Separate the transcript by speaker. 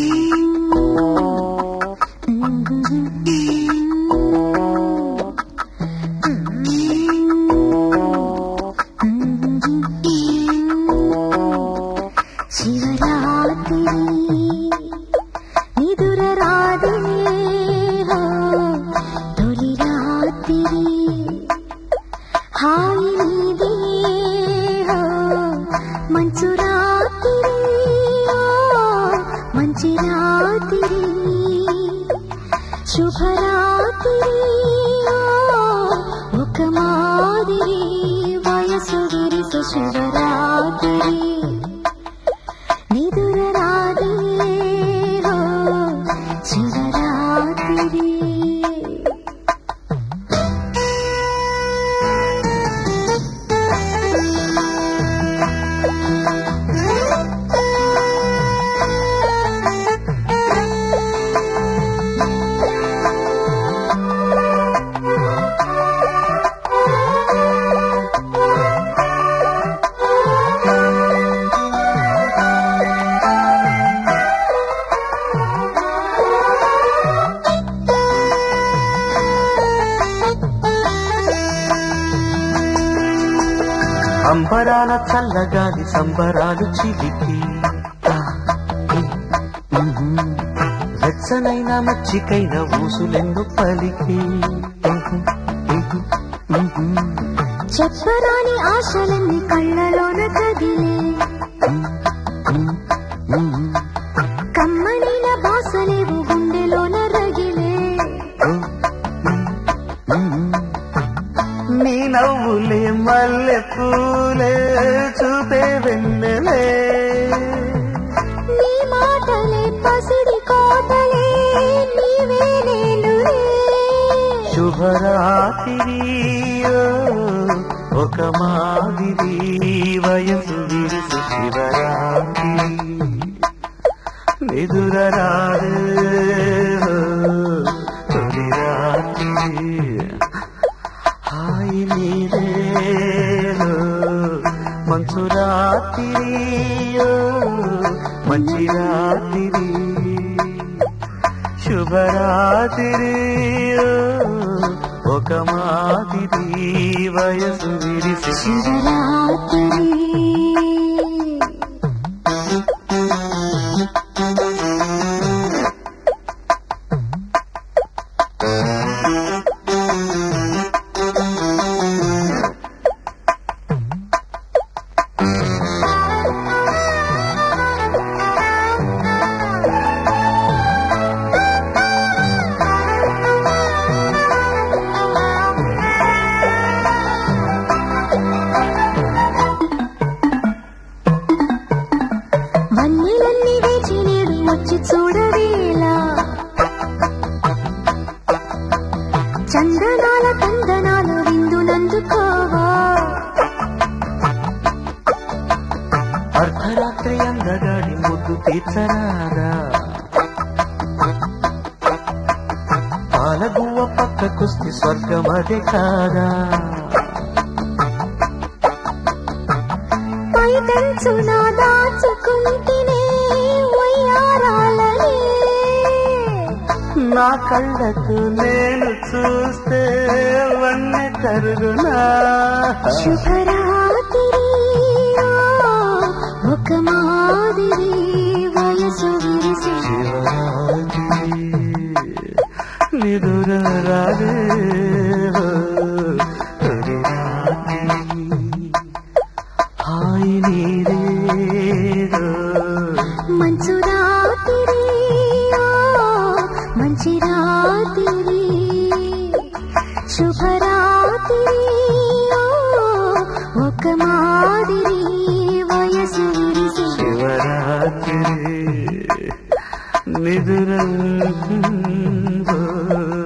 Speaker 1: అంబరాల చల్లగాలి సంబరాలు చిలికి వెచ్చనైన మచ్చికైన ఊసులెన్ను పలికి
Speaker 2: చెప్పరాని ఆశలన్నీ కళ్ళలోన కదిలే కమ్మనైన భాసలేవు గుండెలోన రగిలే
Speaker 1: నీ నవ్వులే మల్లె పూలే చూపే వెన్నెలే
Speaker 2: నీ మాటలే పసిడి కోటలే నీవే నేనులే
Speaker 1: శుభరాత్రి ఒక మాదిరి వయసు విరుసు శివరాత్రి నిదురరాదే తొలి రాత్రి హాయి నీరేలో మంచు రాత్రి మంచి రాత్రి శుభరాత్రి ఒక మాదిరి వయసు విరిసి
Speaker 2: శివరాత్రి వన్నెలన్నీ వేచి నేడు వచ్చి చూడవేలా చందనాల కందనాల విందునందుకోవా
Speaker 1: అర్ధరాత్రి అందగాడి ముద్దు తీర్చరాదా పాలగువ్వ పక్కకొస్తే స్వర్గమదే కాదా
Speaker 2: పైకంచున దాచుకుంటేనే వయ్యారాలనే
Speaker 1: నా కళ్ళకు నేను చూస్తే వన్నె కరుగునా
Speaker 2: శుభరాత్రి ఒక మాదిరి వయసు విరిసి
Speaker 1: శివరాత్రి నిదురరాదే తొలి రాత్రి హాయి నీరేదో
Speaker 2: మంచు రాత్రి మంచి రాత్రి శుభరాత్రి ఒక మాదిరి వయసు విరిసి
Speaker 1: శివరాత్రి నిదుర